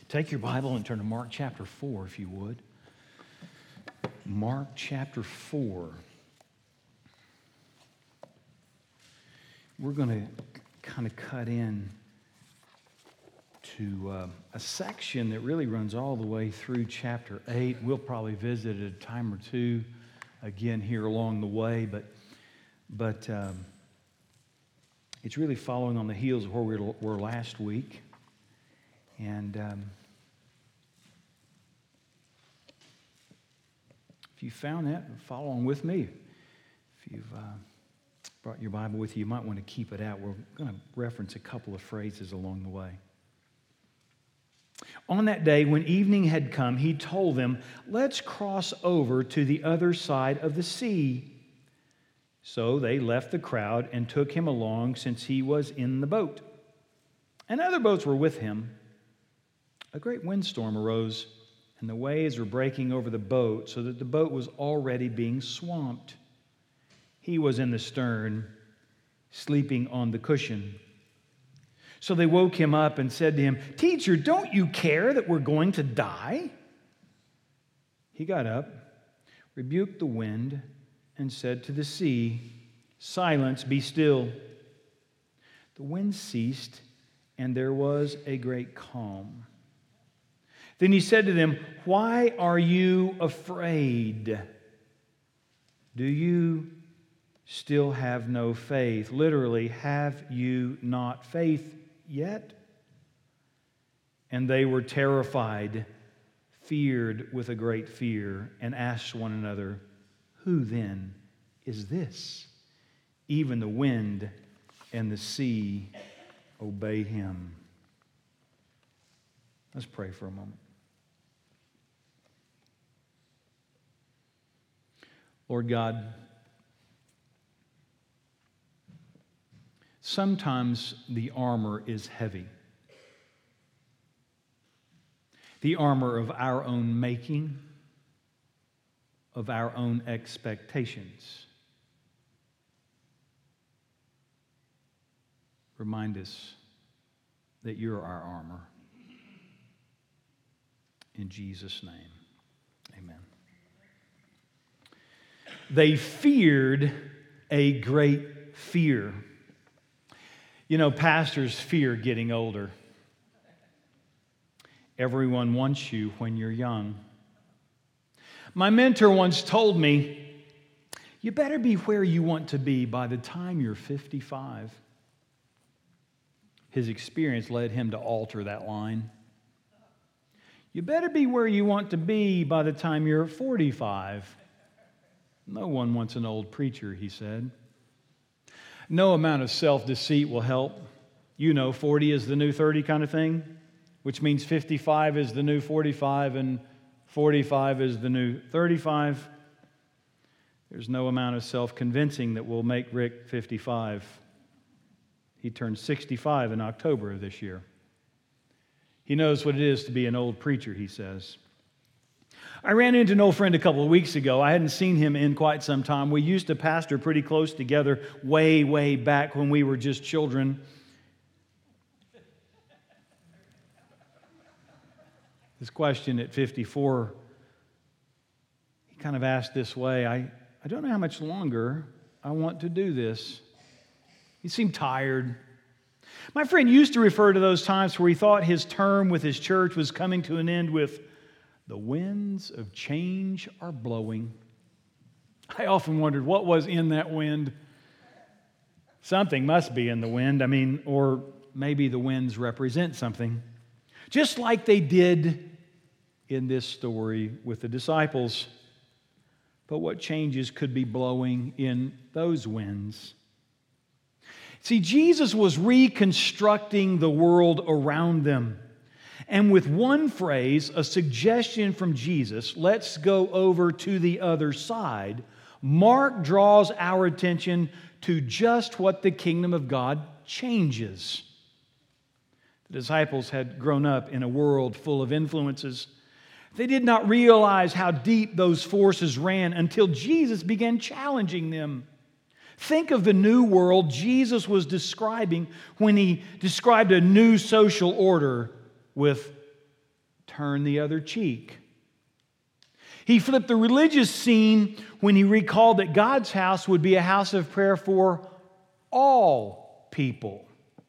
Take your Bible and turn to Mark chapter 4, if you would. Mark chapter 4. We're going to kind of cut in to a section that really runs all the way through chapter 8. We'll probably visit it a time or two again here along the way, but it's really following on the heels of where we were last week. And if you found that, follow on with me. If you've brought your Bible with you, you might want to keep it out. We're going to reference a couple of phrases along the way. On that day, when evening had come, he told them, "Let's cross over to the other side of the sea." So they left the crowd and took him along, since he was in the boat. And other boats were with him. A great windstorm arose, and the waves were breaking over the boat, so that the boat was already being swamped. He was in the stern, sleeping on the cushion. So they woke him up and said to him, "Teacher, don't you care that we're going to die?" He got up, rebuked the wind, and said to the sea, "Silence, be still." The wind ceased, and there was a great calm. Then he said to them, "Why are you afraid? Do you still have no faith?" Literally, have you not faith yet? And they were terrified, feared with a great fear, and asked one another, "Who then is this? Even the wind and the sea obey him." Let's pray for a moment. Lord God, sometimes the armor is heavy. The armor of our own making, of our own expectations. Remind us that you're our armor. In Jesus' name, amen. They feared a great fear. You know, pastors fear getting older. Everyone wants you when you're young. My mentor once told me, "You better be where you want to be by the time you're 55. His experience led him to alter that line. "You better be where you want to be by the time you're 45. No one wants an old preacher," he said. No amount of self-deceit will help. You know, 40 is the new 30 kind of thing, which means 55 is the new 45 and 45 is the new 35. There's no amount of self-convincing that will make Rick 55. He turned 65 in October of this year. He knows what it is to be an old preacher, he says. I ran into an old friend a couple of weeks ago. I hadn't seen him in quite some time. We used to pastor pretty close together way, way back when we were just children. This question at 54, he kind of asked this way, I don't know how much longer I want to do this. He seemed tired. My friend used to refer to those times where he thought his term with his church was coming to an end with, "The winds of change are blowing." I often wondered what was in that wind. Something must be in the wind. Or maybe the winds represent something. Just like they did in this story with the disciples. But what changes could be blowing in those winds? See, Jesus was reconstructing the world around them. And with one phrase, a suggestion from Jesus, "Let's go over to the other side," Mark draws our attention to just what the kingdom of God changes. The disciples had grown up in a world full of influences. They did not realize how deep those forces ran until Jesus began challenging them. Think of the new world Jesus was describing when he described a new social order with turn the other cheek. He flipped the religious scene when he recalled that God's house would be a house of prayer for all people.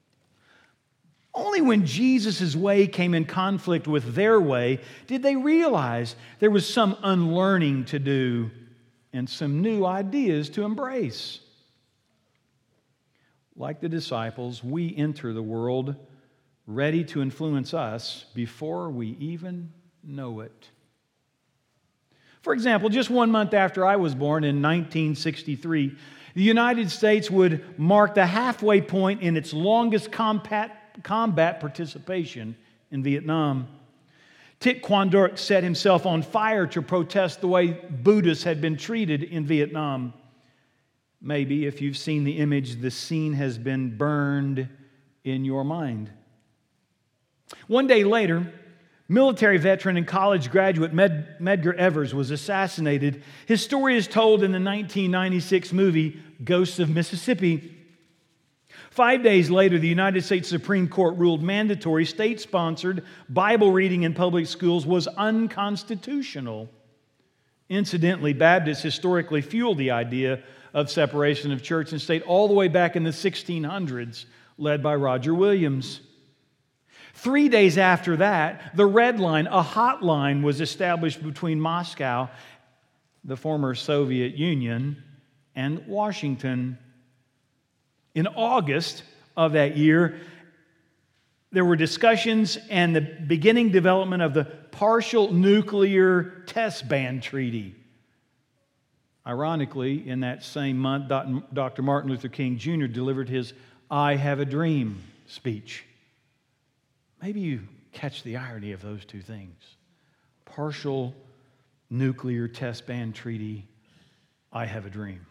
Only when Jesus' way came in conflict with their way did they realize there was some unlearning to do and some new ideas to embrace. Like the disciples, we enter the world ready to influence us before we even know it. For example, just 1 month after I was born in 1963, the United States would mark the halfway point in its longest combat participation in Vietnam. Thich Quang Duc set himself on fire to protest the way Buddhists had been treated in Vietnam. Maybe, if you've seen the image, the scene has been burned in your mind. One day later, military veteran and college graduate Medgar Evers was assassinated. His story is told in the 1996 movie Ghosts of Mississippi. 5 days later, the United States Supreme Court ruled mandatory state-sponsored Bible reading in public schools was unconstitutional. Incidentally, Baptists historically fueled the idea of separation of church and state all the way back in the 1600s, led by Roger Williams. 3 days after that, the Red Line, a hotline, was established between Moscow, the former Soviet Union, and Washington. In August of that year, there were discussions and the beginning development of the Partial Nuclear Test Ban Treaty. Ironically, in that same month, Dr. Martin Luther King Jr. delivered his "I Have a Dream" speech. Maybe you catch the irony of those two things. Partial Nuclear Test Ban Treaty, I have a dream.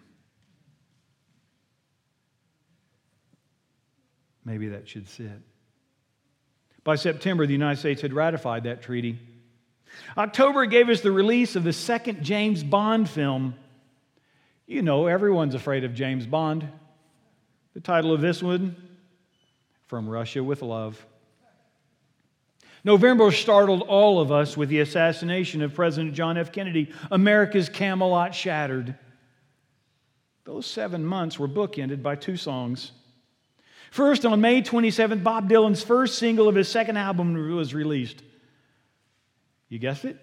Maybe that should sit. By September, the United States had ratified that treaty. October gave us the release of the second James Bond film. You know, everyone's afraid of James Bond. The title of this one, From Russia with Love. November startled all of us with the assassination of President John F. Kennedy. America's Camelot shattered. Those 7 months were bookended by 2 songs. First, on May 27th, Bob Dylan's first single of his second album was released. You guessed it?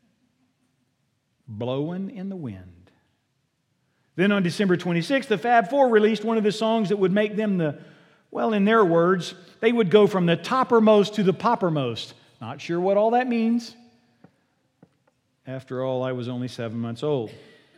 Blowin' in the Wind. Then on December 26th, the Fab Four released one of the songs that would make them in their words, they would go from the toppermost to the poppermost. Not sure what all that means. After all, I was only 7 months old.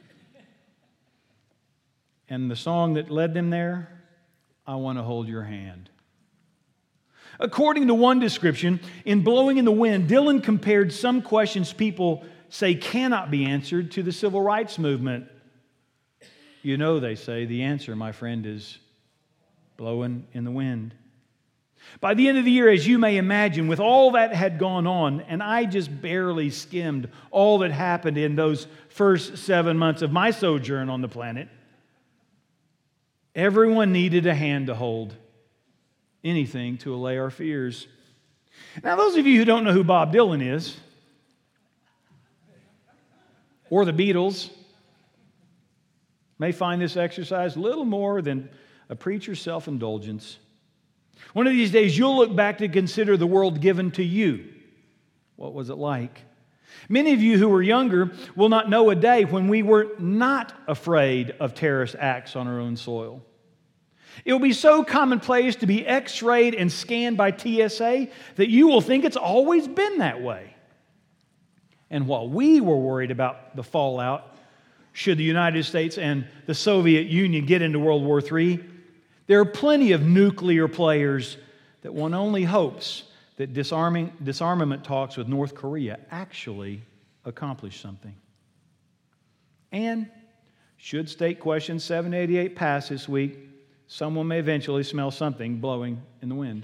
And the song that led them there, I Want to Hold Your Hand. According to one description, in Blowing in the Wind, Dylan compared some questions people say cannot be answered to the civil rights movement. You know, they say, the answer, my friend, is blowing in the wind. By the end of the year, as you may imagine, with all that had gone on, and I just barely skimmed all that happened in those first 7 months of my sojourn on the planet, everyone needed a hand to hold, anything to allay our fears. Now, those of you who don't know who Bob Dylan is, or the Beatles, may find this exercise little more than a preacher's self-indulgence. One of these days, you'll look back to consider the world given to you. What was it like? Many of you who were younger will not know a day when we were not afraid of terrorist acts on our own soil. It will be so commonplace to be x-rayed and scanned by TSA that you will think it's always been that way. And while we were worried about the fallout, should the United States and the Soviet Union get into World War III, there are plenty of nuclear players that one only hopes that disarmament talks with North Korea actually accomplish something. And should State Question 788 pass this week, someone may eventually smell something blowing in the wind.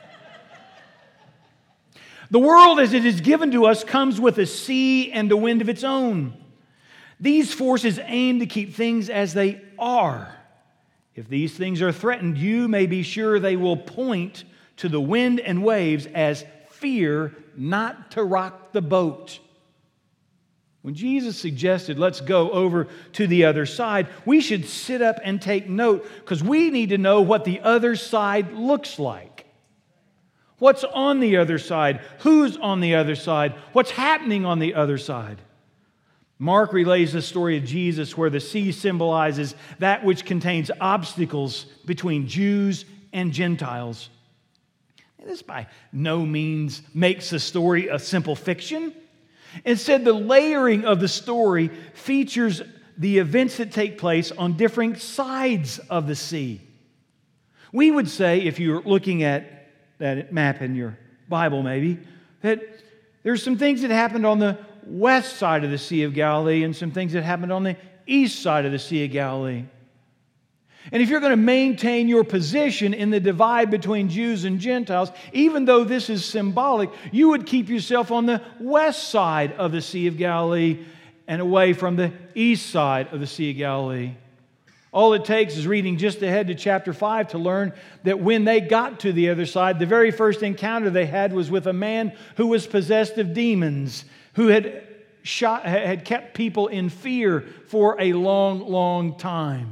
The world as it is given to us comes with a sea and a wind of its own. These forces aim to keep things as they are. If these things are threatened, you may be sure they will point to the wind and waves as fear, not to rock the boat. When Jesus suggested, let's go over to the other side, we should sit up and take note because we need to know what the other side looks like. What's on the other side? Who's on the other side? What's happening on the other side? Mark relays the story of Jesus where the sea symbolizes that which contains obstacles between Jews and Gentiles. This by no means makes the story a simple fiction. Instead, the layering of the story features the events that take place on different sides of the sea. We would say, if you're looking at that map in your Bible maybe, that there's some things that happened on the west side of the Sea of Galilee and some things that happened on the east side of the Sea of Galilee. And if you're going to maintain your position in the divide between Jews and Gentiles, even though this is symbolic, you would keep yourself on the west side of the Sea of Galilee and away from the east side of the Sea of Galilee. All it takes is reading just ahead to chapter 5 to learn that when they got to the other side, the very first encounter they had was with a man who was possessed of demons, who had kept people in fear for a long, long time.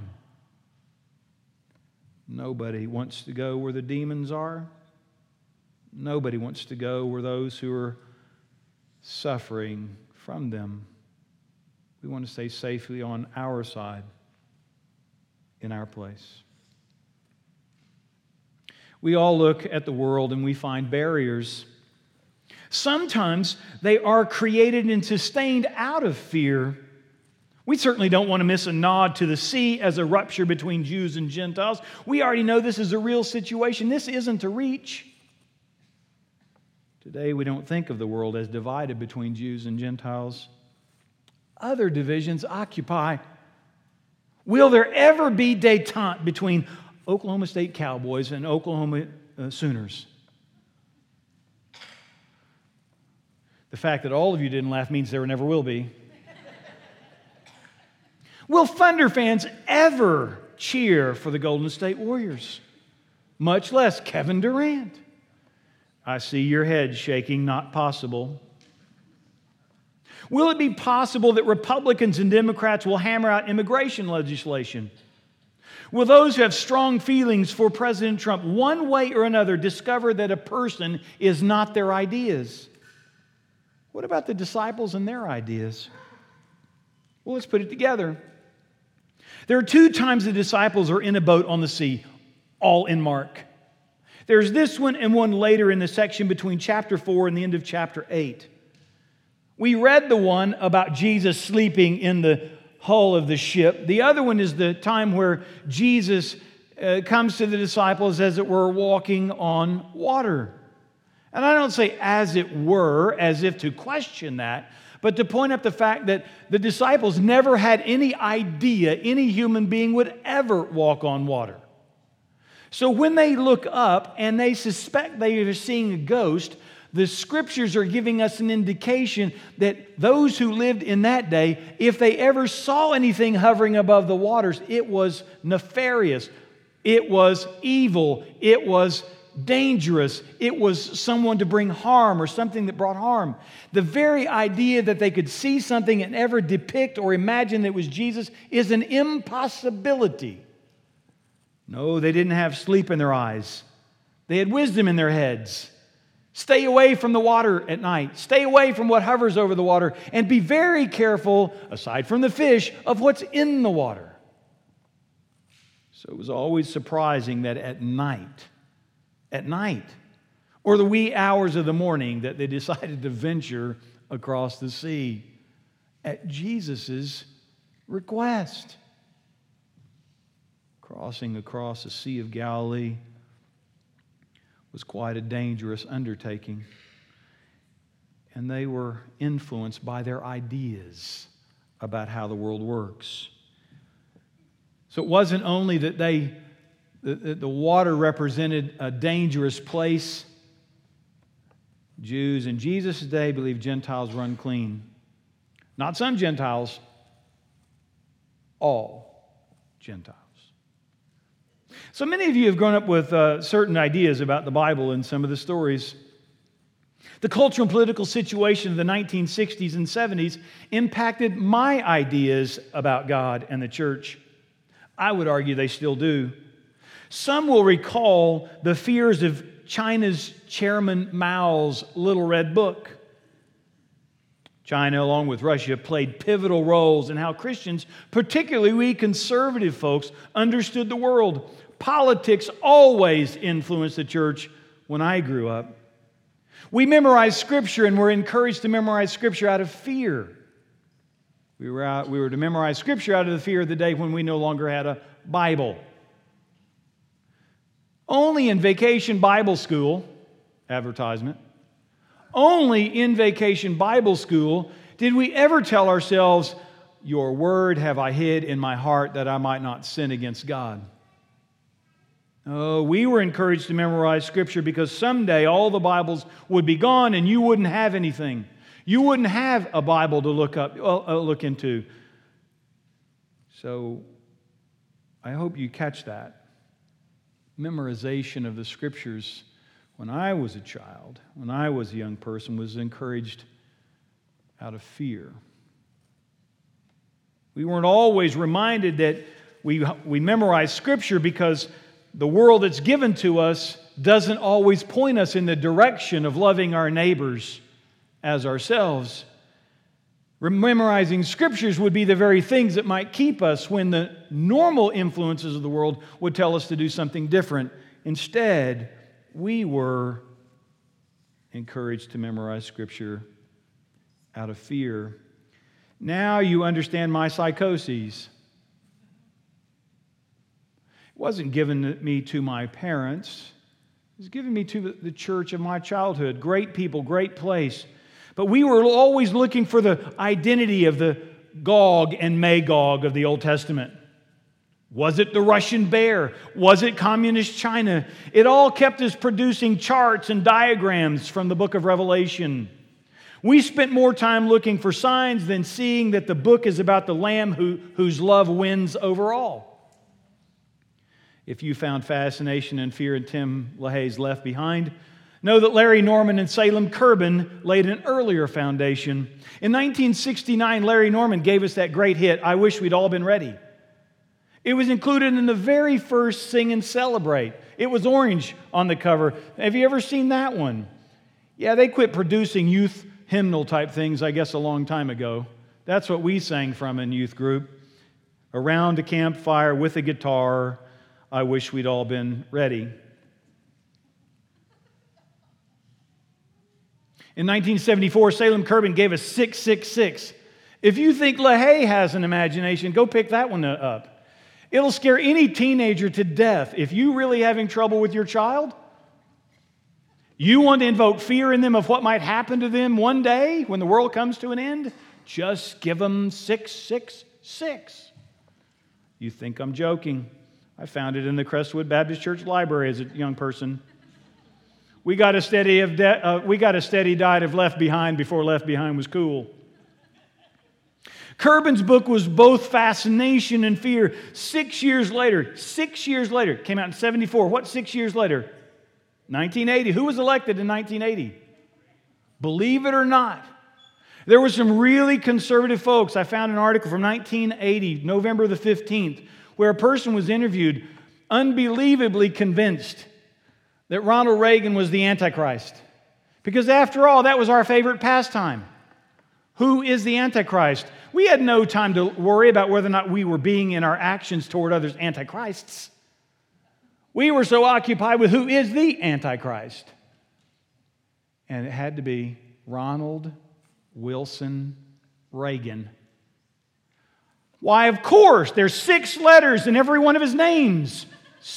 Nobody wants to go where the demons are. Nobody wants to go where those who are suffering from them. We want to stay safely on our side, in our place. We all look at the world and we find barriers. Sometimes they are created and sustained out of fear. We certainly don't want to miss a nod to the sea as a rupture between Jews and Gentiles. We already know this is a real situation. This isn't a reach. Today we don't think of the world as divided between Jews and Gentiles. Other divisions occupy. Will there ever be détente between Oklahoma State Cowboys and Oklahoma Sooners? The fact that all of you didn't laugh means there never will be. Will Thunder fans ever cheer for the Golden State Warriors? Much less Kevin Durant. I see your head shaking, not possible. Will it be possible that Republicans and Democrats will hammer out immigration legislation? Will those who have strong feelings for President Trump, one way or another, discover that a person is not their ideas? What about the disciples and their ideas? Well, let's put it together. There are 2 times the disciples are in a boat on the sea, all in Mark. There's this one and one later in the section between chapter 4 and the end of chapter 8. We read the one about Jesus sleeping in the hull of the ship. The other one is the time where Jesus comes to the disciples, as it were, walking on water. And I don't say as it were, as if to question that, but to point up the fact that the disciples never had any idea any human being would ever walk on water. So when they look up and they suspect they are seeing a ghost, the Scriptures are giving us an indication that those who lived in that day, if they ever saw anything hovering above the waters, it was nefarious, it was evil, it was dangerous, it was someone to bring harm or something that brought harm. The very idea that they could see something and ever depict or imagine that it was Jesus is an impossibility. No, they didn't have sleep in their eyes. They had wisdom in their heads. Stay away from the water at night. Stay away from what hovers over the water. And be very careful, aside from the fish, of what's in the water. So it was always surprising that at night, or the wee hours of the morning, that they decided to venture across the sea at Jesus' request. Crossing across the Sea of Galilee was quite a dangerous undertaking. And they were influenced by their ideas about how the world works. So it wasn't only that the water represented a dangerous place. Jews in Jesus' day believed Gentiles were unclean. Not some Gentiles, all Gentiles. So many of you have grown up with certain ideas about the Bible and some of the stories. The cultural and political situation of the 1960s and 70s impacted my ideas about God and the church. I would argue they still do. Some will recall the fears of China's Chairman Mao's Little Red Book. China, along with Russia, played pivotal roles in how Christians, particularly we conservative folks, understood the world. Politics always influenced the church when I grew up. We memorized Scripture and were encouraged to memorize Scripture out of fear. We were to memorize Scripture out of the fear of the day when we no longer had a Bible. Only in Vacation Bible School, advertisement, only in Vacation Bible School did we ever tell ourselves, "Your word have I hid in my heart that I might not sin against God." Oh, we were encouraged to memorize Scripture because someday all the Bibles would be gone and you wouldn't have anything. You wouldn't have a Bible to look into. So I hope you catch that. Memorization of the Scriptures when I was a child, when I was a young person, was encouraged out of fear. We weren't always reminded that we memorize Scripture because the world that's given to us doesn't always point us in the direction of loving our neighbors as ourselves. Memorizing Scriptures would be the very things that might keep us when the normal influences of the world would tell us to do something different. Instead, we were encouraged to memorize Scripture out of fear. Now you understand my psychoses. It wasn't given me to my parents. It was given me to the church of my childhood. Great people, great place. But we were always looking for the identity of the Gog and Magog of the Old Testament. Was it the Russian bear? Was it communist China? It all kept us producing charts and diagrams from the book of Revelation. We spent more time looking for signs than seeing that the book is about the Lamb whose love wins over all. If you found fascination and fear in Tim LaHaye's Left Behind, know that Larry Norman and Salem Curbin laid an earlier foundation. In 1969, Larry Norman gave us that great hit, "I Wish We'd All Been Ready." It was included in the very first Sing and Celebrate. It was orange on the cover. Have you ever seen that one? Yeah, they quit producing youth hymnal type things, I guess, a long time ago. That's what we sang from in youth group. Around a campfire with a guitar, I wish we'd all been ready. In 1974, Salem Curbin gave us 666. If you think LaHaye has an imagination, go pick that one up. It'll scare any teenager to death. If you're really having trouble with your child, you want to invoke fear in them of what might happen to them one day when the world comes to an end, just give them 666. You think I'm joking. I found it in the Crestwood Baptist Church Library as a young person. We got a steady diet of Left Behind before Left Behind was cool. Curbin's book was both fascination and fear. 6 years later, came out in 74. What 6 years later? 1980. Who was elected in 1980? Believe it or not, there were some really conservative folks. I found an article from 1980, November the 15th, where a person was interviewed, unbelievably convinced that Ronald Reagan was the Antichrist. Because after all, that was our favorite pastime. Who is the Antichrist? We had no time to worry about whether or not we were being in our actions toward others antichrists. We were so occupied with who is the Antichrist. And it had to be Ronald Wilson Reagan. Why, of course, there's 6 letters in every one of his names.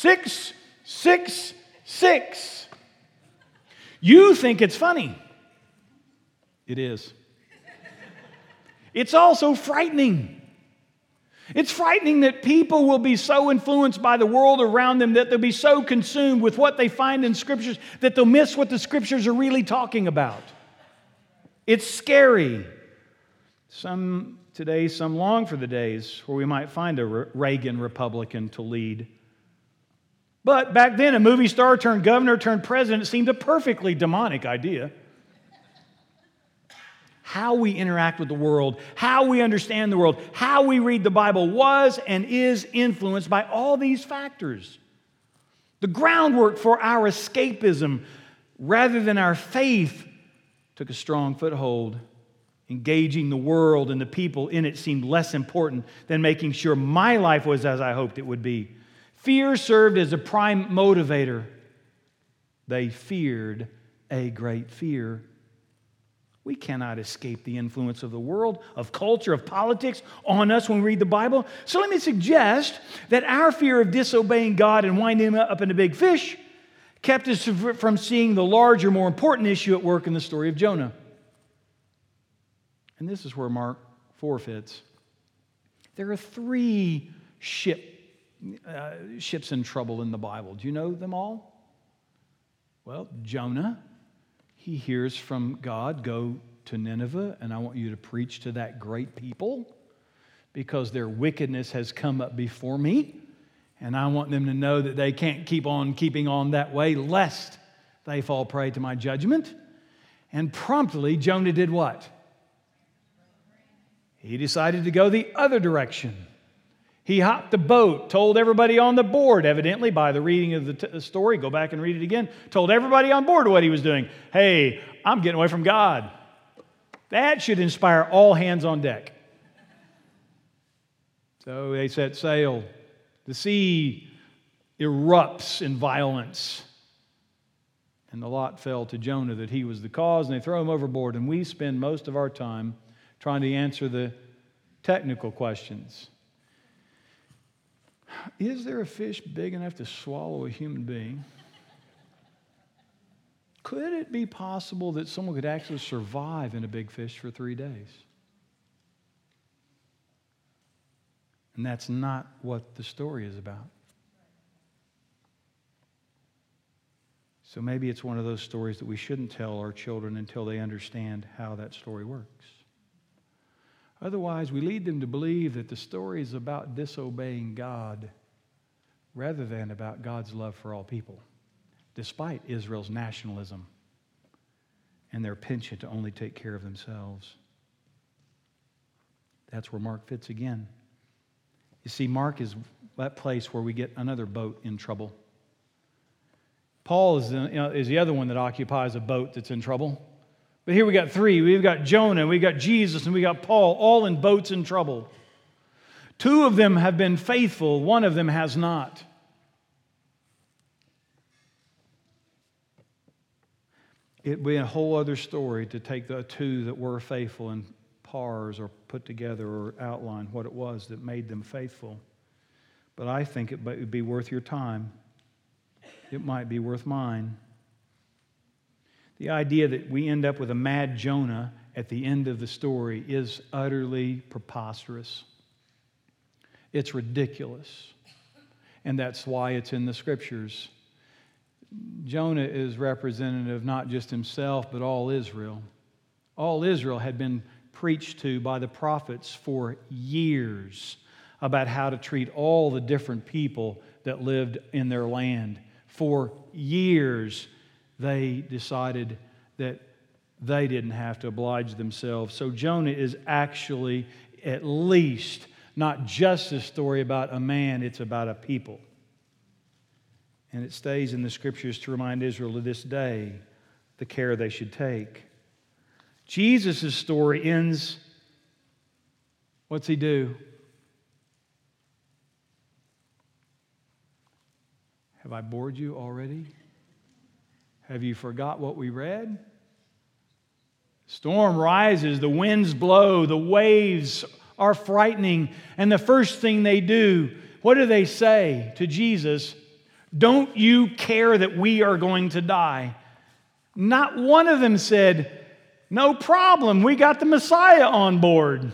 666. You think it's funny. It is. It's also frightening. It's frightening that people will be so influenced by the world around them that they'll be so consumed with what they find in Scriptures that they'll miss what the Scriptures are really talking about. It's scary. Some long for the days where we might find a Reagan Republican to lead. But back then, a movie star turned governor turned president seemed a perfectly demonic idea. how we interact with the world, how we understand the world, how we read the Bible was and is influenced by all these factors. The groundwork for our escapism, rather than our faith, took a strong foothold. Engaging the world and the people in it seemed less important than making sure my life was as I hoped it would be. Fear served as a prime motivator. They feared a great fear. We cannot escape the influence of the world, of culture, of politics on us when we read the Bible. So let me suggest that our fear of disobeying God and winding up in a big fish kept us from seeing the larger, more important issue at work in the story of Jonah. And this is where Mark 4 fits. There are 3 ships in trouble in the Bible. Do you know them all? Well, Jonah, he hears from God, go to Nineveh, and I want you to preach to that great people because their wickedness has come up before me, and I want them to know that they can't keep on keeping on that way lest they fall prey to my judgment. And promptly, Jonah did what? He decided to go the other direction. He hopped the boat, told everybody on the board, evidently by the reading of the story, go back and read it again, told everybody on board what he was doing. Hey, I'm getting away from God. That should inspire all hands on deck. So they set sail. The sea erupts in violence. And the lot fell to Jonah that he was the cause, and they throw him overboard. And we spend most of our time trying to answer the technical questions. Is there a fish big enough to swallow a human being? Could it be possible that someone could actually survive in a big fish for 3 days? And that's not what the story is about. So maybe it's one of those stories that we shouldn't tell our children until they understand how that story works. Otherwise, we lead them to believe that the story is about disobeying God rather than about God's love for all people, despite Israel's nationalism and their penchant to only take care of themselves. That's where Mark fits again. You see, Mark is that place where we get another boat in trouble. Paul is the other one that occupies a boat that's in trouble. But here we got 3. We've got Jonah, we got Jesus, and we got Paul, all in boats in trouble. 2 of them have been faithful, 1 of them has not. It'd be a whole other story to take the 2 that were faithful and parse or put together or outline what it was that made them faithful. But I think it would be worth your time. It might be worth mine. The idea that we end up with a mad Jonah at the end of the story is utterly preposterous. It's ridiculous. And that's why it's in the Scriptures. Jonah is representative not just himself, but all Israel. All Israel had been preached to by the prophets for years about how to treat all the different people that lived in their land. For years, they decided that they didn't have to oblige themselves. So Jonah is actually at least not just a story about a man, it's about a people. And it stays in the Scriptures to remind Israel to this day the care they should take. Jesus' story ends, what's he do? Have I bored you already? Have you forgot what we read? Storm rises, the winds blow, the waves are frightening, and the first thing they do, what do they say to Jesus? Don't you care that we are going to die? Not one of them said, no problem, we got the Messiah on board.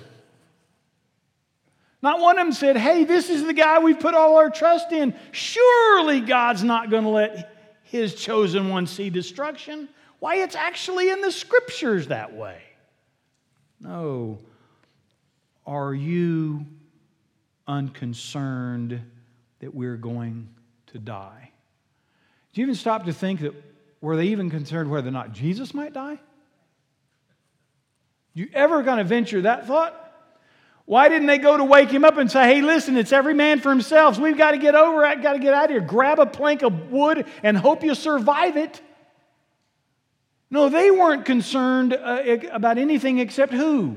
Not one of them said, hey, this is the guy we've put all our trust in. Surely God's not going to let His chosen one see destruction. Why, it's actually in the Scriptures that way. No. Are you unconcerned that we're going to die? Do you even stop to think that, were they even concerned whether or not Jesus might die? You ever going to venture that thought? Why didn't they go to wake him up and say, hey, listen, it's every man for himself. We've got to get over it, got to get out of here. Grab a plank of wood and hope you survive it. No, they weren't concerned about anything except who?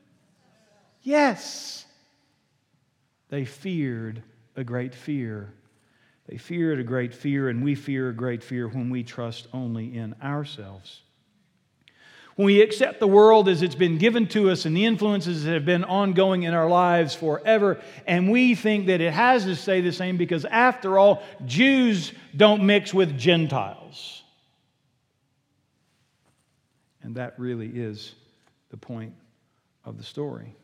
Yes. They feared a great fear. They feared a great fear, and we fear a great fear when we trust only in ourselves. When we accept the world as it's been given to us and the influences that have been ongoing in our lives forever, and we think that it has to stay the same because, after all, Jews don't mix with Gentiles. And that really is the point of the story.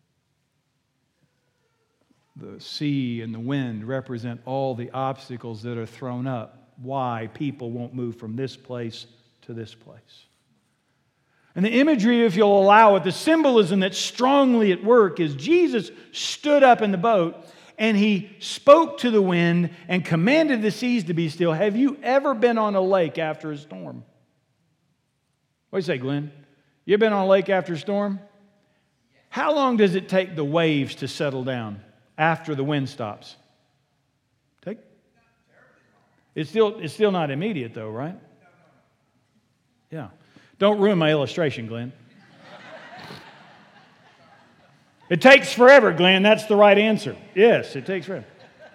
The sea and the wind represent all the obstacles that are thrown up. Why people won't move from this place to this place. And the imagery, if you'll allow it, the symbolism that's strongly at work is Jesus stood up in the boat and he spoke to the wind and commanded the seas to be still. Have you ever been on a lake after a storm? What do you say, Glenn? You ever been on a lake after a storm? How long does it take the waves to settle down after the wind stops? It's still not immediate though, right? Yeah. Don't ruin my illustration, Glenn. It takes forever, Glenn. That's the right answer. Yes, it takes forever.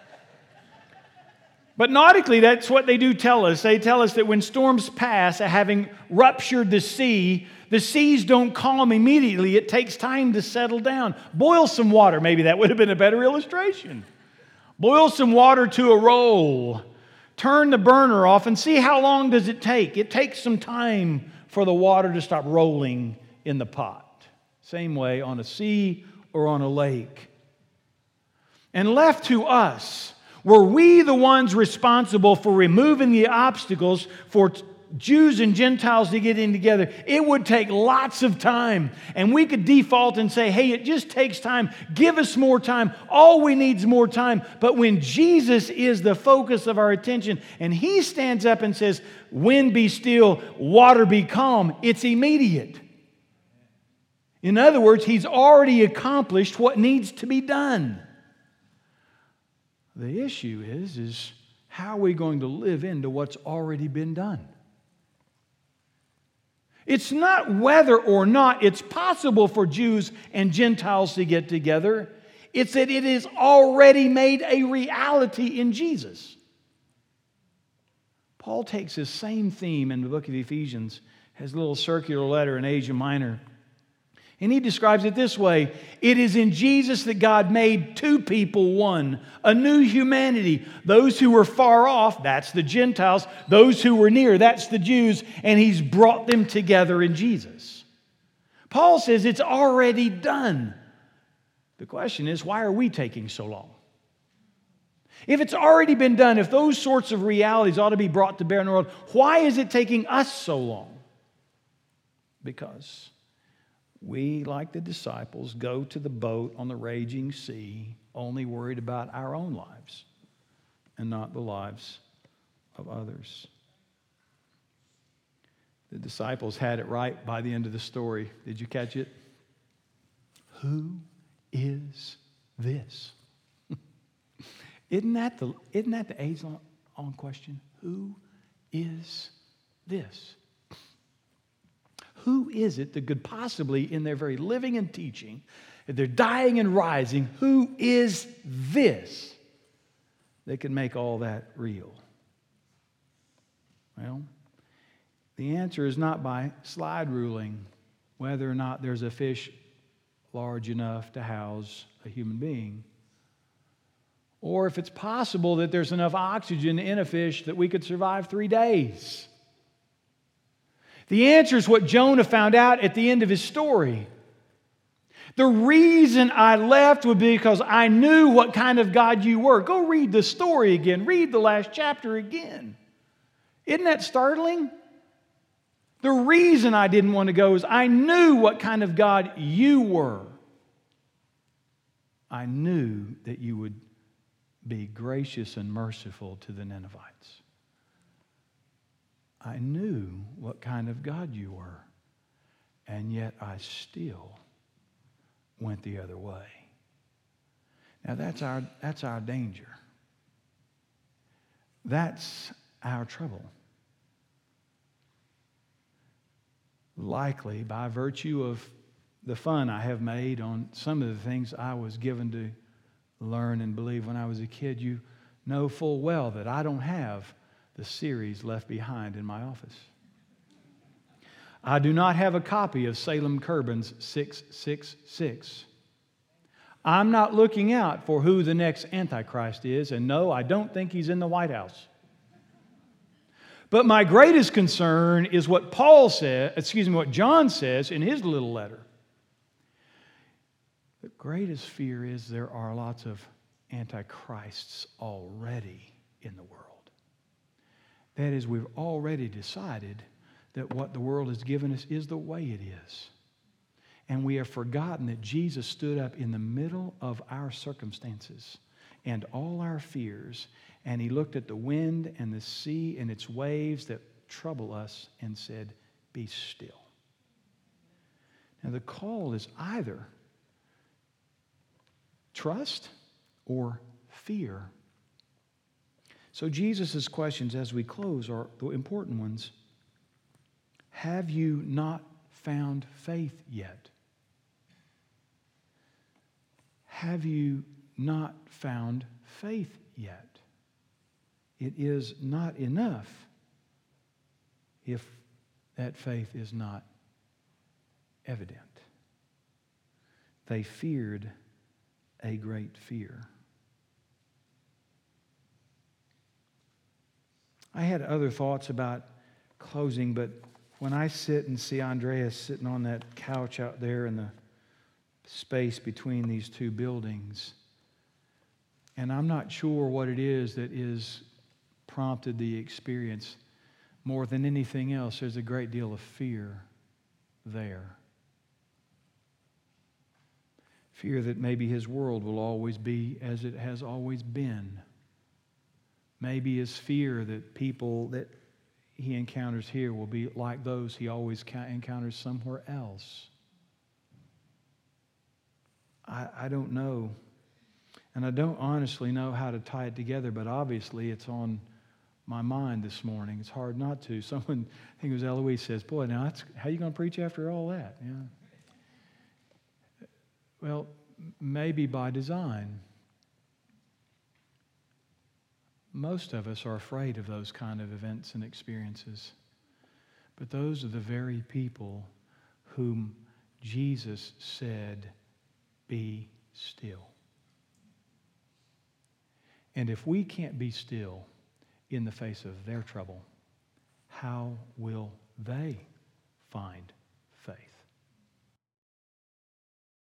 But nautically, that's what they do tell us. They tell us that when storms pass, having ruptured the seas don't calm immediately. It takes time to settle down. Boil some water. Maybe that would have been a better illustration. Boil some water to a roll. Turn the burner off and see how long does it take. It takes some time for the water to stop rolling in the pot. Same way on a sea or on a lake. And left to us, were we the ones responsible for removing the obstacles for Jews and Gentiles to get in together, it would take lots of time. And we could default and say, hey, it just takes time. Give us more time. All we need is more time. But when Jesus is the focus of our attention and he stands up and says, wind be still, water be calm, it's immediate. In other words, he's already accomplished what needs to be done. The issue is how are we going to live into what's already been done? It's not whether or not it's possible for Jews and Gentiles to get together. It's that it is already made a reality in Jesus. Paul takes this same theme in the book of Ephesians, has a little circular letter in Asia Minor. And he describes it this way: it is in Jesus that God made two people one, a new humanity. Those who were far off, that's the Gentiles. Those who were near, that's the Jews. And he's brought them together in Jesus. Paul says it's already done. The question is, why are we taking so long? If it's already been done, if those sorts of realities ought to be brought to bear in the world, why is it taking us so long? Because we, like the disciples, go to the boat on the raging sea, only worried about our own lives and not the lives of others. The disciples had it right by the end of the story. Did you catch it? Who is this? Isn't that the age-long question? Who is this? Who is it that could possibly, in their very living and teaching, if they're dying and rising, who is this that can make all that real? Well, the answer is not by slide ruling whether or not there's a fish large enough to house a human being, or if it's possible that there's enough oxygen in a fish that we could survive 3 days. The answer is what Jonah found out at the end of his story. The reason I left would be because I knew what kind of God you were. Go read the story again. Read the last chapter again. Isn't that startling? The reason I didn't want to go is I knew what kind of God you were. I knew that you would be gracious and merciful to the Ninevites. I knew what kind of God you were. and yet I still went the other way. Now that's our danger. That's our trouble. Likely by virtue of the fun I have made on some of the things I was given to learn and believe when I was a kid, you know full well that I don't have the series Left Behind in my office. I do not have a copy of Salem Kerbin's 666. I'm not looking out for who the next Antichrist is, and no, I don't think he's in the White House. But my greatest concern is what what John says in his little letter. The greatest fear is there are lots of antichrists already in the world. That is, we've already decided that what the world has given us is the way it is. And we have forgotten that Jesus stood up in the middle of our circumstances and all our fears, and he looked at the wind and the sea and its waves that trouble us and said, "Be still." Now the call is either trust or fear. So Jesus' questions as we close are the important ones. Have you not found faith yet? Have you not found faith yet? It is not enough if that faith is not evident. They feared a great fear. I had other thoughts about closing, but when I sit and see Andreas sitting on that couch out there in the space between these two buildings, and I'm not sure what it is that is prompted the experience more than anything else, there's a great deal of fear there. Fear that maybe his world will always be as it has always been. Maybe his fear that people that he encounters here will be like those he always encounters somewhere else. I don't know. And I don't honestly know how to tie it together, but obviously it's on my mind this morning. It's hard not to. Someone, I think it was Eloise, says, "Boy, now how are you going to preach after all that?" Yeah. Well, maybe by design. Most of us are afraid of those kind of events and experiences. But those are the very people whom Jesus said, "Be still." And if we can't be still in the face of their trouble, how will they find faith?